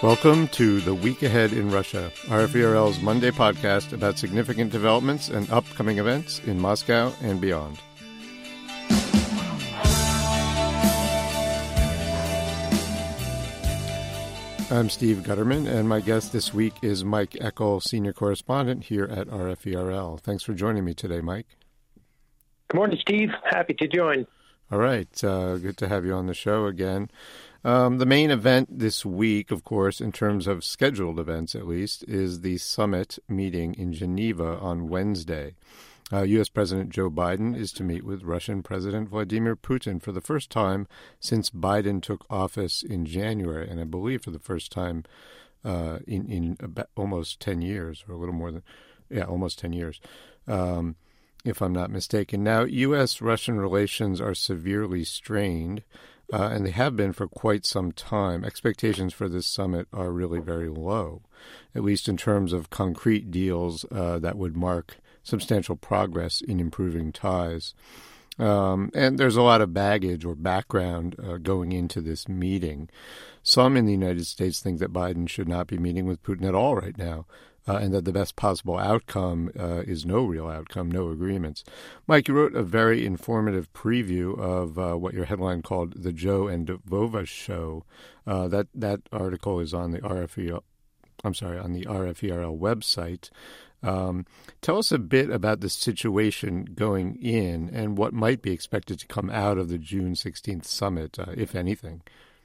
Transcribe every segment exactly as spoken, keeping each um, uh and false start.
Welcome to The Week Ahead in Russia, R F E R L's Monday podcast about significant developments and upcoming events in Moscow and beyond. I'm Steve Gutterman, and my guest this week is Mike Eckel, senior correspondent here at R F E R L. Thanks for joining me today, Mike. Good morning, Steve. Happy to join. All right. Uh, good to have you on the show again. Um, the main event this week, of course, in terms of scheduled events at least, is the summit meeting in Geneva on Wednesday. Uh, U S. President Joe Biden is to meet with Russian President Vladimir Putin for the first time since Biden took office in January, and I believe for the first time uh, in, in about almost ten years, or a little more than, yeah, almost ten years, um, if I'm not mistaken. Now, U S Russian relations are severely strained. Uh, and they have been for quite some time. Expectations for this summit are really very low, at least in terms of concrete deals uh, that would mark substantial progress in improving ties. Um, and there's a lot of baggage or background uh, going into this meeting. Some in the United States think that Biden should not be meeting with Putin at all right now, uh, and that the best possible outcome uh, is no real outcome, no agreements. Mike, you wrote a very informative preview of uh, what your headline called The Joe and Vova Show. Uh, that that article is on the R F E R, I'm sorry, on the R F E R L website. Um, tell us a bit about the situation going in and what might be expected to come out of the June sixteenth summit, uh, if anything.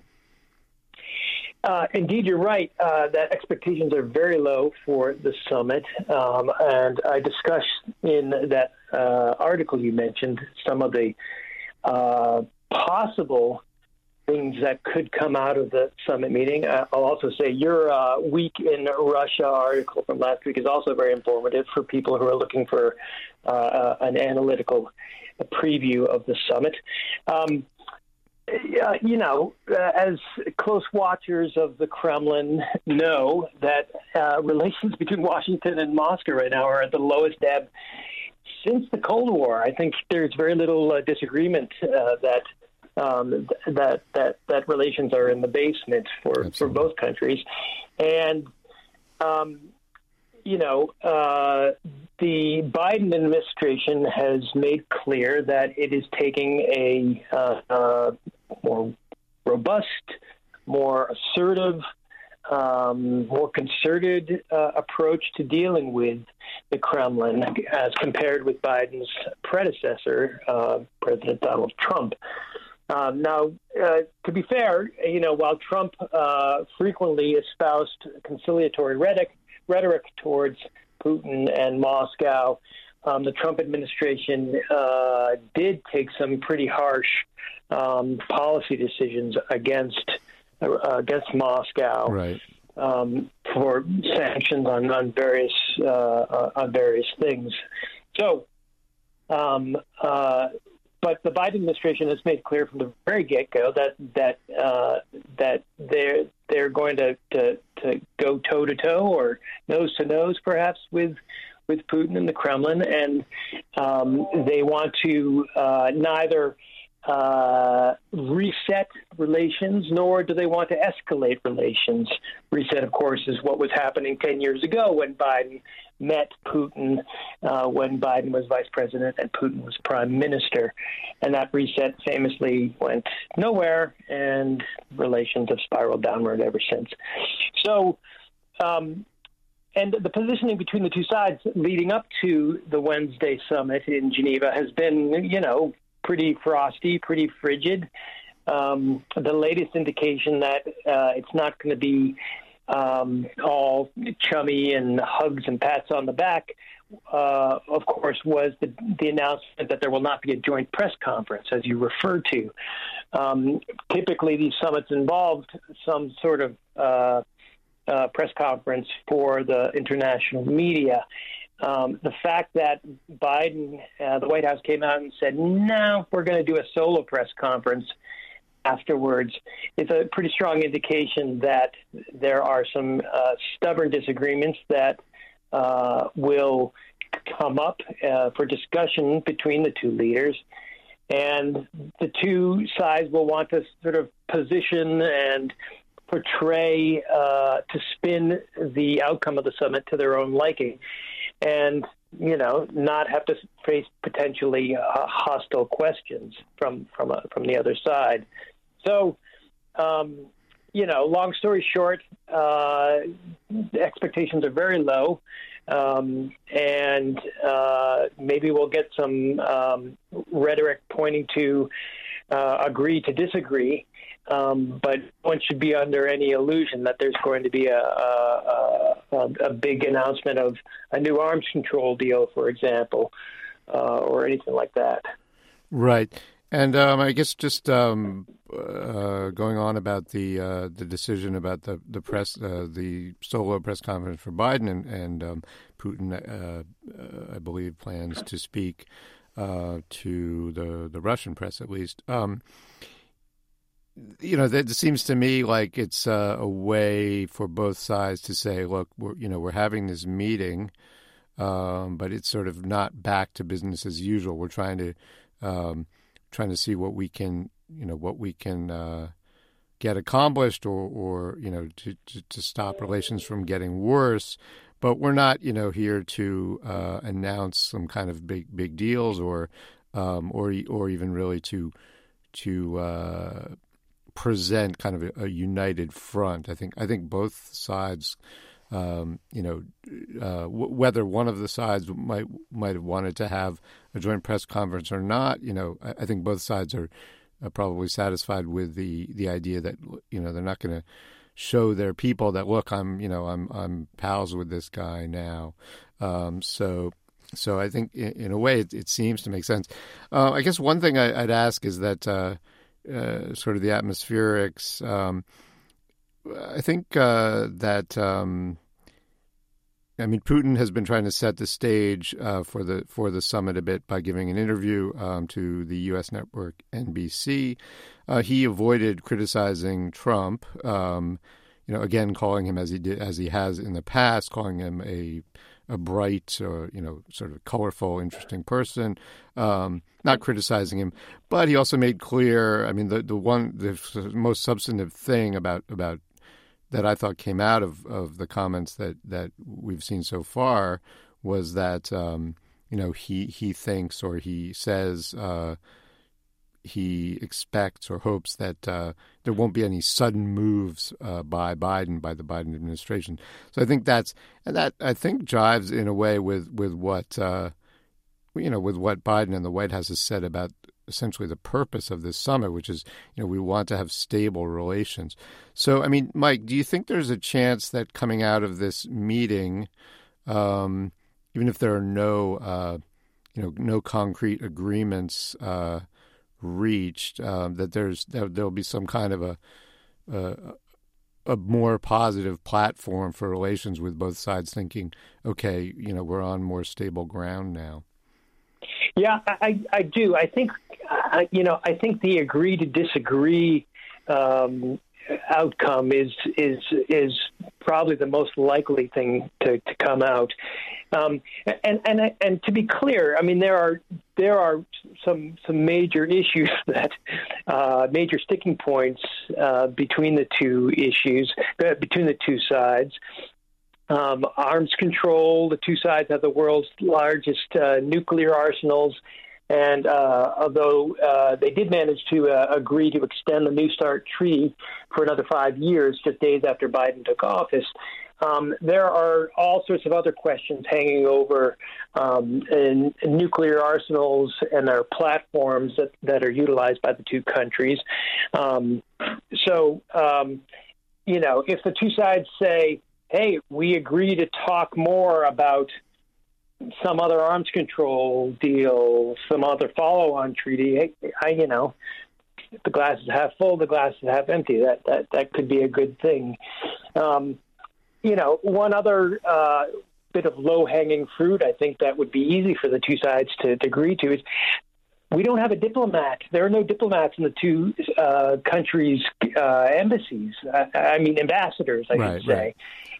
Uh, indeed, you're right uh, that expectations are very low for the summit. Um, and I discussed in that uh, article you mentioned some of the uh, possible things that could come out of the summit meeting. Uh, I'll also say your uh, Week in Russia article from last week is also very informative for people who are looking for uh, an analytical preview of the summit. Um, Uh, you know, uh, as close watchers of the Kremlin know that uh, relations between Washington and Moscow right now are at the lowest ebb since the Cold War. I think there's very little uh, disagreement uh, that um, that that that relations are in the basement for, for both countries, and um, you know, uh, the Biden administration has made clear that it is taking a uh, uh, more robust, more assertive, um, more concerted uh, approach to dealing with the Kremlin as compared with Biden's predecessor, uh, President Donald Trump. Um, now, uh, to be fair, you know, while Trump uh, frequently espoused conciliatory rhetoric, rhetoric towards Putin and Moscow, um, the Trump administration uh, did take some pretty harsh um, policy decisions against uh, against Moscow, right. um, for sanctions on on various uh, uh, on various things. So, um, uh, but the Biden administration has made clear from the very get-go that that uh, that they're they're going to, to, to go toe-to-toe or nose-to-nose, perhaps, with with Putin and the Kremlin, and um, they want to uh, neither uh, reset relations, nor do they want to escalate relations. Reset, of course, is what was happening ten years ago when Biden met Putin, uh, when Biden was vice president and Putin was prime minister. And that reset famously went nowhere, and relations have spiraled downward ever since. So, um, and the positioning between the two sides leading up to the Wednesday summit in Geneva has been, you know, pretty frosty, pretty frigid. Um, the latest indication that uh, it's not going to be um, all chummy and hugs and pats on the back, uh, of course, was the, the announcement that there will not be a joint press conference, as you referred to. Um, typically, these summits involved some sort of uh, uh, press conference for the international media. Um, the fact that Biden, uh, the White House came out and said, no, we're going to do a solo press conference afterwards, is a pretty strong indication that there are some uh, stubborn disagreements that uh, will come up uh, for discussion between the two leaders. And the two sides will want to sort of position and portray, uh, to spin the outcome of the summit to their own liking, and you know, not have to face potentially uh, hostile questions from from uh, from the other side. So, um, you know, long story short, uh, the expectations are very low, um, and uh, maybe we'll get some um, rhetoric pointing to uh, agree to disagree. Um, but one should be under any illusion that there's going to be a, a, a, a big announcement of a new arms control deal, for example, uh, or anything like that. Right. And um, I guess just um, uh, going on about the uh, the decision about the the press, uh, the solo press conference for Biden, and, and um, Putin, uh, uh, I believe, plans to speak uh, to the the Russian press at least. Um, You know, that seems to me like it's uh, a way for both sides to say, look, we're, you know, we're having this meeting, um, but it's sort of not back to business as usual. We're trying to um, trying to see what we can, you know, what we can uh, get accomplished, or, or you know, to, to, to stop relations from getting worse. But we're not, you know, here to uh, announce some kind of big big deals, or um, or or even really to to uh, present kind of a, a united front. I think I think both sides, um, you know, uh, w- whether one of the sides might might have wanted to have a joint press conference or not, you know, I, I think both sides are uh, probably satisfied with the, the idea that, you know, they're not going to show their people that, look, I'm you know I'm I'm pals with this guy now. Um, so. So I think in, in a way it, it seems to make sense. Uh, I guess one thing I, I'd ask is that. Uh, Uh, sort of the atmospherics. Um, I think uh, that um, I mean Putin has been trying to set the stage uh, for the for the summit a bit by giving an interview um, to the U S network N B C. Uh, he avoided criticizing Trump. Um, you know, again, calling him as he did as he has in the past, calling him a a bright or, you know, sort of colorful, interesting person, um, not criticizing him. But he also made clear, I mean, the, the one, the most substantive thing about, about that I thought came out of, of the comments that, that we've seen so far was that, um, you know, he, he thinks or he says uh, he expects or hopes that uh, there won't be any sudden moves uh, by Biden, by the Biden administration. So I think that's, and that I think jives in a way with, with what, uh, you know, with what Biden and the White House has said about essentially the purpose of this summit, which is, you know, we want to have stable relations. So, I mean, Mike, do you think there's a chance that coming out of this meeting, um, even if there are no, uh, you know, no concrete agreements, uh, reached, um, that there's that there'll be some kind of a, a a more positive platform for relations with both sides thinking, okay, you know, we're on more stable ground now? Yeah, I, I do. I think, uh, you know, I think the agree to disagree um, outcome is is is probably the most likely thing to, to come out. Um, and and and to be clear, I mean, there are there are some some major issues that uh, major sticking points uh, between the two issues uh, between the two sides. Um, arms control. The two sides have the world's largest uh, nuclear arsenals. And uh, although uh, they did manage to uh, agree to extend the New START treaty for another five years, just days after Biden took office, um, there are all sorts of other questions hanging over um, in, in nuclear arsenals and their platforms that, that are utilized by the two countries. Um, so, um, you know, if the two sides say, hey, we agree to talk more about some other arms control deal, some other follow-on treaty, I, you know, if the glass is half full, the glass is half empty. That that, that could be a good thing. Um, you know, one other uh, bit of low-hanging fruit, I think that would be easy for the two sides to, to agree to, is we don't have a diplomat. There are no diplomats in the two uh, countries' uh, embassies. I, I mean, ambassadors, I right, should say. Right.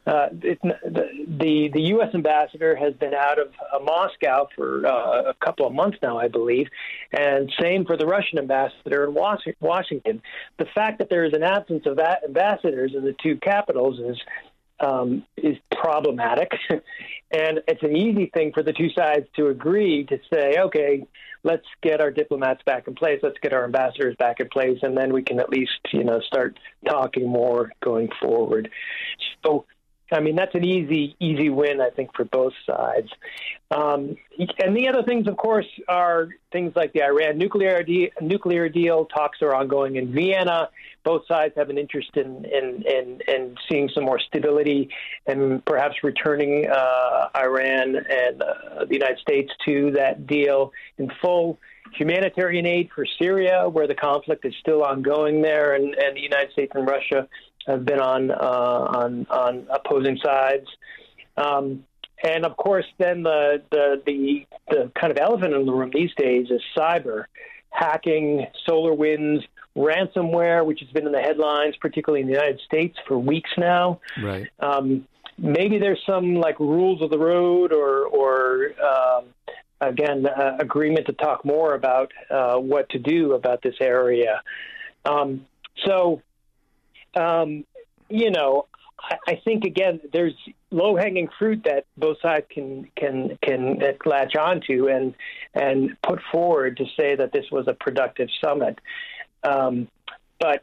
uh, it, the, the the U S ambassador has been out of uh, Moscow for uh, a couple of months now, I believe, and same for the Russian ambassador in Washington. The fact that there is an absence of ambassadors in the two capitals is um, is problematic, and it's an easy thing for the two sides to agree to say, okay, let's get our diplomats back in place, let's get our ambassadors back in place, and then we can at least, you know, start talking more going forward. So, I mean, that's an easy, easy win, I think, for both sides. Um, and the other things, of course, are things like the Iran nuclear de- nuclear deal. Talks are ongoing in Vienna. Both sides have an interest in in, in, in seeing some more stability and perhaps returning uh, Iran and uh, the United States to that deal in full. Humanitarian aid for Syria, where the conflict is still ongoing there, and, and the United States and Russia have been on uh, on on opposing sides, um, and of course, then the, the the the kind of elephant in the room these days is cyber hacking, SolarWinds, ransomware, which has been in the headlines, particularly in the United States, for weeks now. Right. Um, maybe there's some like rules of the road, or or um, again uh, agreement to talk more about uh, what to do about this area. Um, so. Um, you know, I, I think again, there's low-hanging fruit that both sides can can can latch onto and and put forward to say that this was a productive summit. Um, but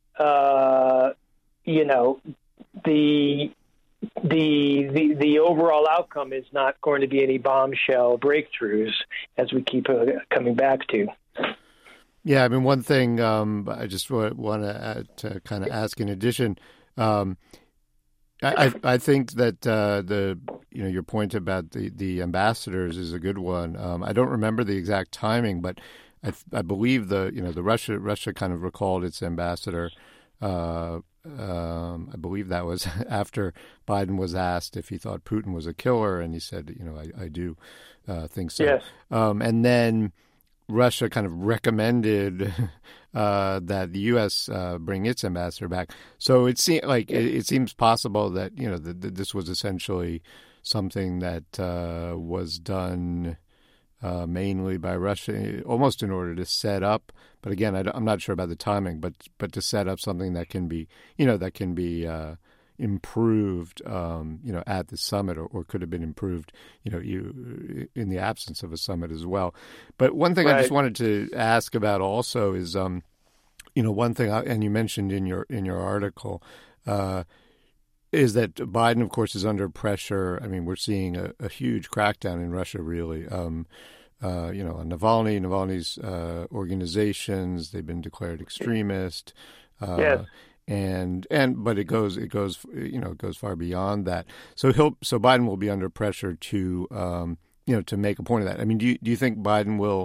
uh, you know, the the the the overall outcome is not going to be any bombshell breakthroughs, as we keep uh, coming back to. Yeah, I mean, one thing um, I just want to, to kind of ask in addition, um, I, I think that uh, the you know your point about the, the ambassadors is a good one. Um, I don't remember the exact timing, but I, I believe the you know the Russia Russia kind of recalled its ambassador. Uh, um, I believe that was after Biden was asked if he thought Putin was a killer, and he said, you know, I, I do uh, think so. Yes. Um, and then Russia kind of recommended uh, that the U S uh, bring its ambassador back. So it seems like it, it seems possible that you know that this was essentially something that uh, was done uh, mainly by Russia, almost in order to set up. But again, I, I'm not sure about the timing, but but to set up something that can be you know that can be. Uh, improved, um, you know, at the summit, or, or could have been improved, you know, you, in the absence of a summit as well. But one thing right. I just wanted to ask about also is, um, you know, one thing, I, and you mentioned in your in your article, uh, is that Biden, of course, is under pressure. I mean, we're seeing a, a huge crackdown in Russia, really. Um, uh, you know, on Navalny, Navalny's uh, organizations, they've been declared extremist. Uh, yes. And and but it goes it goes you know it goes far beyond that. So he'll so Biden will be under pressure to um, you know to make a point of that. I mean, do you do you think Biden will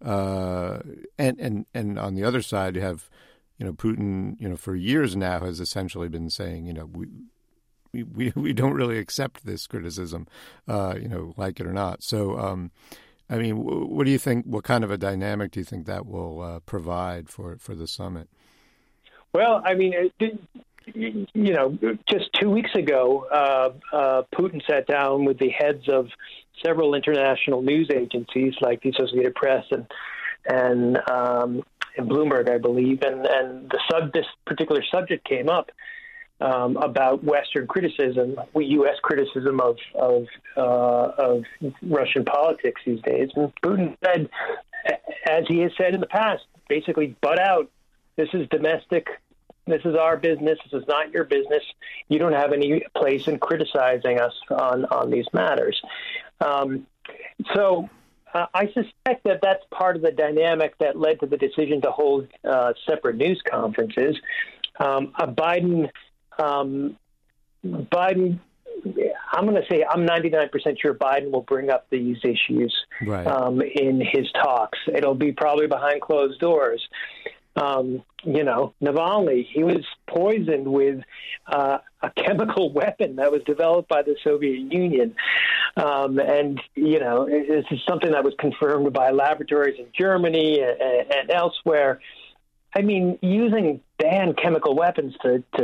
uh, and and and on the other side you have you know Putin you know for years now has essentially been saying you know we we we, we don't really accept this criticism uh, you know like it or not. So um, I mean, what do you think? What kind of a dynamic do you think that will uh, provide for for the summit? Well, I mean, it, you know, just two weeks ago, uh, uh, Putin sat down with the heads of several international news agencies like the Associated Press and and, um, and Bloomberg, I believe, and, and the sub this particular subject came up um, about Western criticism, U S criticism of of, uh, of Russian politics these days. And Putin said, as he has said in the past, basically, butt out. This is domestic. This is our business. This is not your business. You don't have any place in criticizing us on, on these matters. Um, so uh, I suspect that that's part of the dynamic that led to the decision to hold uh, separate news conferences. Um, uh, Biden, um, Biden. I'm going to say I'm ninety-nine percent sure Biden will bring up these issues right. um, in his talks. It'll be probably behind closed doors. Um, you know, Navalny, he was poisoned with uh, a chemical weapon that was developed by the Soviet Union. Um, and, you know, this is something that was confirmed by laboratories in Germany and, and elsewhere. I mean, using banned chemical weapons to, to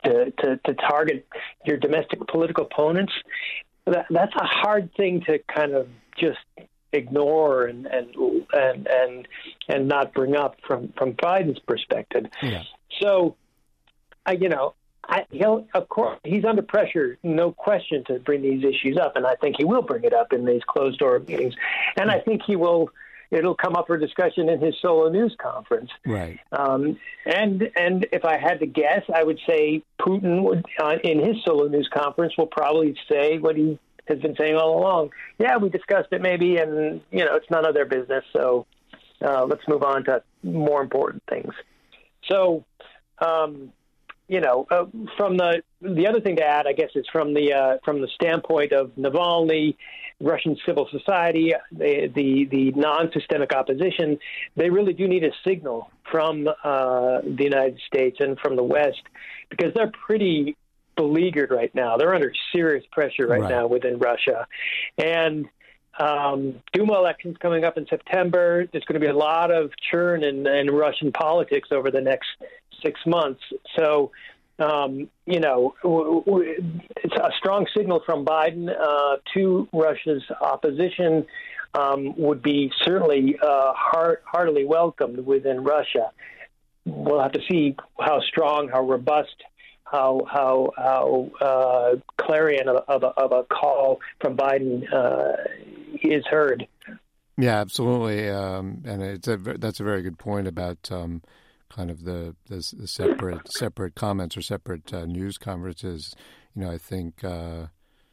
to, to, to target your domestic political opponents, that, that's a hard thing to kind of just ignore and and and and, and not bring up from, from Biden's perspective. Yeah. So, I, you know, I, he'll of course he's under pressure, no question, to bring these issues up, and I think he will bring it up in these closed door meetings, and I think he will. It'll come up for discussion in his solo news conference. Right. Um, and and if I had to guess, I would say Putin would, uh, in his solo news conference, will probably say what he has been saying all along. Yeah, we discussed it maybe, and, you know, it's none of their business, so uh, let's move on to more important things. So, um, you know, uh, from the the other thing to add, I guess, is from the uh, from the standpoint of Navalny, Russian civil society, the the, the non-systemic opposition, they really do need a signal from uh, the United States and from the West, because they're pretty beleaguered right now. They're under serious pressure right, right. now within Russia. And um, Duma elections coming up in September. There's going to be a lot of churn in, in Russian politics over the next six months. So, um, you know, w- w- it's a strong signal from Biden uh, to Russia's opposition um, would be certainly uh, heart- heartily welcomed within Russia. We'll have to see how strong, how robust, how how how uh, clarion of, of, a, of a call from Biden uh, is heard. Yeah, absolutely, um, and it's a, that's a very good point about um, kind of the, the, the separate separate comments or separate uh, news conferences. You know, I think uh,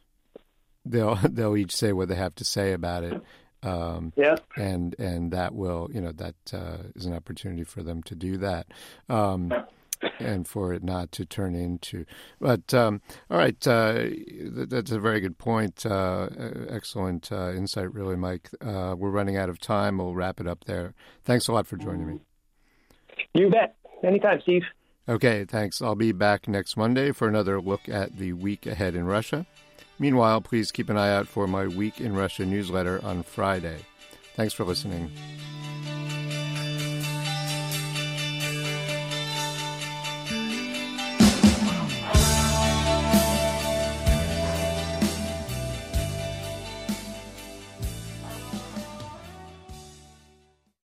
they'll they'll each say what they have to say about it. Um, yeah, and and that will, you know, that uh, is an opportunity for them to do that. Um, and for it not to turn into. But, um, all right, uh, th- that's a very good point. Uh, excellent uh, insight, really, Mike. Uh, we're running out of time. We'll wrap it up there. Thanks a lot for joining me. You bet. Anytime, Steve. Okay, thanks. I'll be back next Monday for another look at the week ahead in Russia. Meanwhile, please keep an eye out for my Week in Russia newsletter on Friday. Thanks for listening.